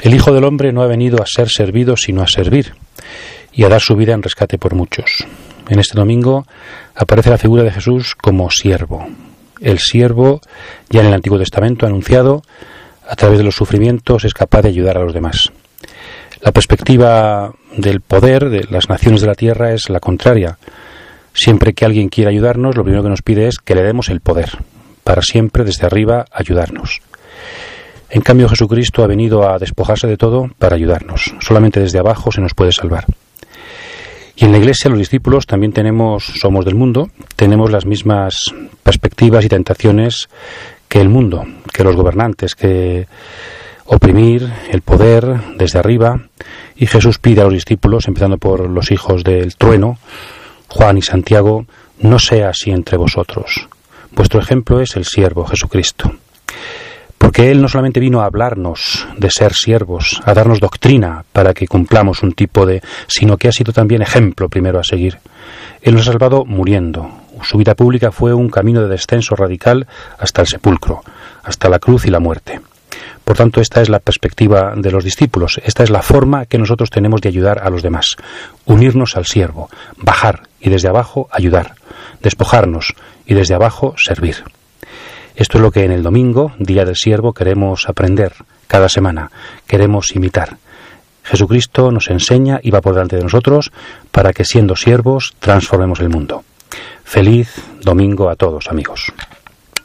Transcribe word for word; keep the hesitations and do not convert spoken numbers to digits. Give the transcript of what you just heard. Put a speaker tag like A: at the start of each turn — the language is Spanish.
A: El Hijo del Hombre no ha venido a ser servido, sino a servir y a dar su vida en rescate por muchos. En este domingo aparece la figura de Jesús como siervo. El siervo, ya en el Antiguo Testamento anunciado, a través de los sufrimientos es capaz de ayudar a los demás. La perspectiva del poder de las naciones de la tierra es la contraria. Siempre que alguien quiera ayudarnos, lo primero que nos pide es que le demos el poder, para siempre desde arriba ayudarnos. En cambio, Jesucristo ha venido a despojarse de todo para ayudarnos. Solamente desde abajo se nos puede salvar. Y en la Iglesia, los discípulos también tenemos, somos del mundo, tenemos las mismas perspectivas y tentaciones que el mundo, que los gobernantes, que oprimir el poder desde arriba. Y Jesús pide a los discípulos, empezando por los hijos del trueno, Juan y Santiago: no sea así entre vosotros. Vuestro ejemplo es el siervo Jesucristo. Porque Él no solamente vino a hablarnos de ser siervos, a darnos doctrina para que cumplamos un tipo de... sino que ha sido también ejemplo primero a seguir. Él nos ha salvado muriendo. Su vida pública fue un camino de descenso radical hasta el sepulcro, hasta la cruz y la muerte. Por tanto, esta es la perspectiva de los discípulos. Esta es la forma que nosotros tenemos de ayudar a los demás. Unirnos al siervo, bajar y desde abajo ayudar, despojarnos y desde abajo servir. Esto es lo que en el domingo, Día del Siervo, queremos aprender cada semana, queremos imitar. Jesucristo nos enseña y va por delante de nosotros para que, siendo siervos, transformemos el mundo. Feliz domingo a todos, amigos.